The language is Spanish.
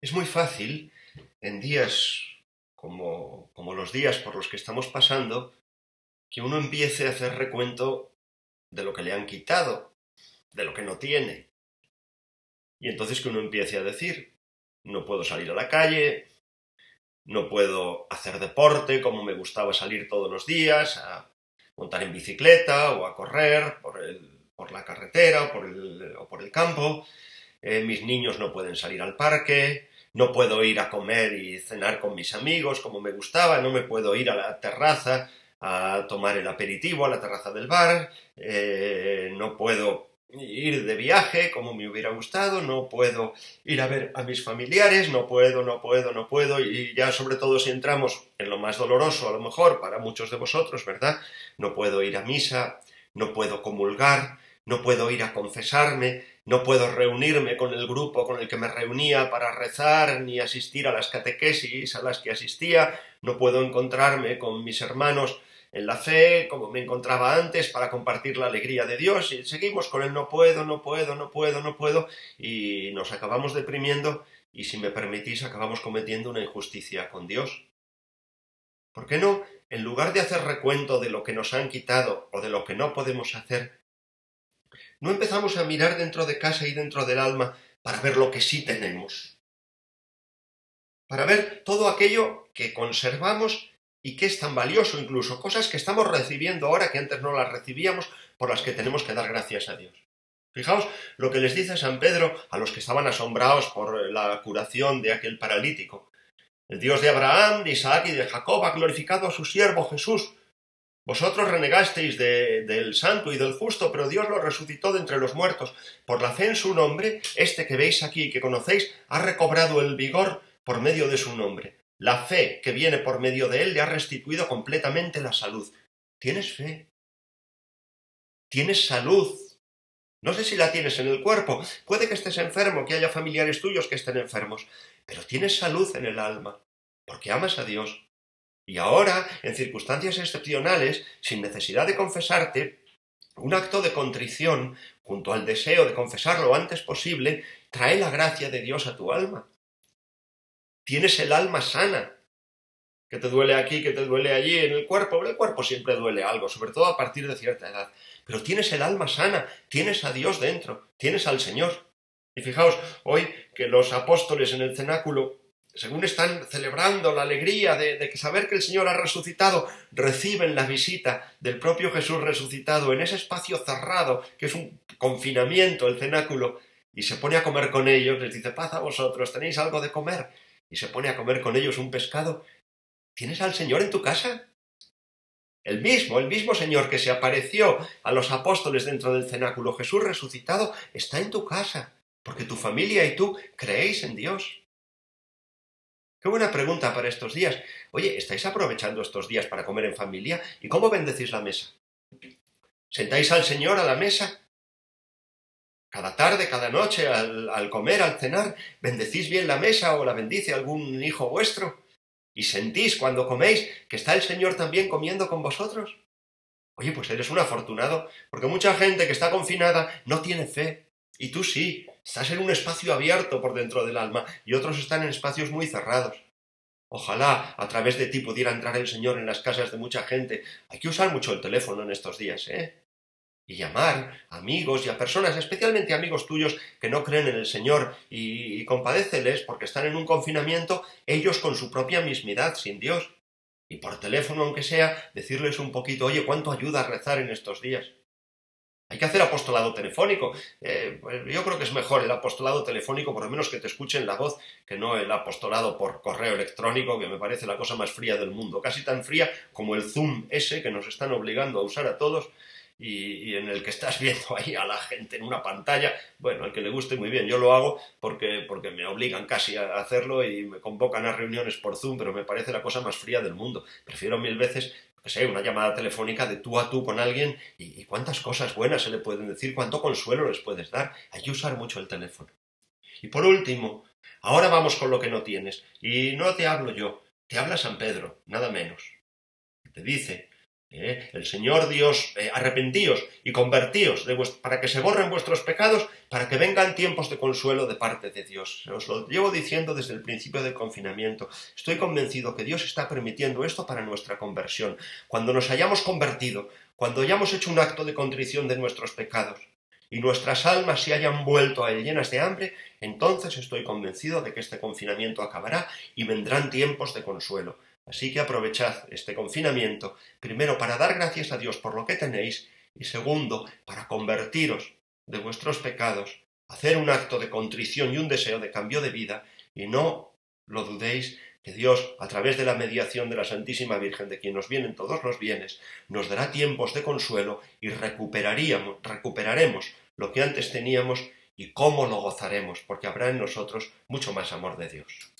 Es muy fácil en días como los días por los que estamos pasando, que uno empiece a hacer recuento de lo que le han quitado, de lo que no tiene. Y entonces que uno empiece a decir, no puedo salir a la calle, no puedo hacer deporte como me gustaba salir todos los días, a montar en bicicleta o a correr por la carretera o por el campo. Mis niños no pueden salir al parque, no puedo ir a comer y cenar con mis amigos como me gustaba, no me puedo ir a la terraza a tomar el aperitivo, a la terraza del bar, no puedo ir de viaje como me hubiera gustado, no puedo ir a ver a mis familiares, no puedo, y ya sobre todo si entramos en lo más doloroso a lo mejor para muchos de vosotros, ¿verdad? No puedo ir a misa, no puedo comulgar, no puedo ir a confesarme, no puedo reunirme con el grupo con el que me reunía para rezar, ni asistir a las catequesis a las que asistía, no puedo encontrarme con mis hermanos en la fe como me encontraba antes para compartir la alegría de Dios, y seguimos con el no puedo, y nos acabamos deprimiendo, y si me permitís acabamos cometiendo una injusticia con Dios. ¿Por qué no, en lugar de hacer recuento de lo que nos han quitado o de lo que no podemos hacer, no empezamos a mirar dentro de casa y dentro del alma para ver lo que sí tenemos? Para ver todo aquello que conservamos y que es tan valioso, incluso cosas que estamos recibiendo ahora que antes no las recibíamos, por las que tenemos que dar gracias a Dios. Fijaos lo que les dice San Pedro a los que estaban asombrados por la curación de aquel paralítico. El Dios de Abraham, de Isaac y de Jacob ha glorificado a su siervo Jesús. Vosotros renegasteis del santo y del justo, pero Dios lo resucitó de entre los muertos. Por la fe en su nombre, este que veis aquí y que conocéis, ha recobrado el vigor por medio de su nombre. La fe que viene por medio de él le ha restituido completamente la salud. ¿Tienes fe? ¿Tienes salud? No sé si la tienes en el cuerpo. Puede que estés enfermo, que haya familiares tuyos que estén enfermos, pero tienes salud en el alma, porque amas a Dios. Y ahora, en circunstancias excepcionales, sin necesidad de confesarte, un acto de contrición, junto al deseo de confesar lo antes posible, trae la gracia de Dios a tu alma. Tienes el alma sana. Que te duele aquí, que te duele allí, en el cuerpo siempre duele algo, sobre todo a partir de cierta edad. Pero tienes el alma sana, tienes a Dios dentro, tienes al Señor. Y fijaos, hoy que los apóstoles en el cenáculo, según están celebrando la alegría de saber que el Señor ha resucitado, reciben la visita del propio Jesús resucitado en ese espacio cerrado, que es un confinamiento, el cenáculo, y se pone a comer con ellos, les dice, paz a vosotros, ¿tenéis algo de comer? Y se pone a comer con ellos un pescado. ¿Tienes al Señor en tu casa? El mismo Señor que se apareció a los apóstoles dentro del cenáculo, Jesús resucitado, está en tu casa, porque tu familia y tú creéis en Dios. Qué buena pregunta para estos días. Oye, ¿estáis aprovechando estos días para comer en familia? ¿Y cómo bendecís la mesa? ¿Sentáis al Señor a la mesa? Cada tarde, cada noche, al comer, al cenar, ¿bendecís bien la mesa o la bendice algún hijo vuestro? ¿Y sentís cuando coméis que está el Señor también comiendo con vosotros? Oye, pues eres un afortunado, porque mucha gente que está confinada no tiene fe. Y tú sí, estás en un espacio abierto por dentro del alma, y otros están en espacios muy cerrados. Ojalá a través de ti pudiera entrar el Señor en las casas de mucha gente. Hay que usar mucho el teléfono en estos días, ¿eh? Y llamar a amigos y a personas, especialmente amigos tuyos que no creen en el Señor, y compadéceles porque están en un confinamiento, ellos con su propia mismidad, sin Dios. Y por teléfono, aunque sea, decirles un poquito, oye, ¿cuánto ayuda a rezar en estos días? Hay que hacer apostolado telefónico. Pues yo creo que es mejor el apostolado telefónico, por lo menos que te escuchen la voz, que no el apostolado por correo electrónico, que me parece la cosa más fría del mundo. Casi tan fría como el Zoom ese que nos están obligando a usar a todos, y en el que estás viendo ahí a la gente en una pantalla. Bueno, al que le guste muy bien. Yo lo hago porque me obligan casi a hacerlo y me convocan a reuniones por Zoom, pero me parece la cosa más fría del mundo. Prefiero mil veces, no sé, una llamada telefónica de tú a tú con alguien, y cuántas cosas buenas se le pueden decir, cuánto consuelo les puedes dar. Hay que usar mucho el teléfono. Y por último, ahora vamos con lo que no tienes. Y no te hablo yo, te habla San Pedro, nada menos. Te dice, El Señor Dios, arrepentíos y convertíos para que se borren vuestros pecados, para que vengan tiempos de consuelo de parte de Dios. Os lo llevo diciendo desde el principio del confinamiento. Estoy convencido que Dios está permitiendo esto para nuestra conversión. Cuando nos hayamos convertido, cuando hayamos hecho un acto de contrición de nuestros pecados y nuestras almas se hayan vuelto a Él llenas de hambre, entonces estoy convencido de que este confinamiento acabará y vendrán tiempos de consuelo. Así que aprovechad este confinamiento, primero para dar gracias a Dios por lo que tenéis y segundo para convertiros de vuestros pecados, hacer un acto de contrición y un deseo de cambio de vida y no lo dudéis que Dios, a través de la mediación de la Santísima Virgen, de quien nos vienen todos los bienes, nos dará tiempos de consuelo y recuperaremos lo que antes teníamos y cómo lo gozaremos, porque habrá en nosotros mucho más amor de Dios.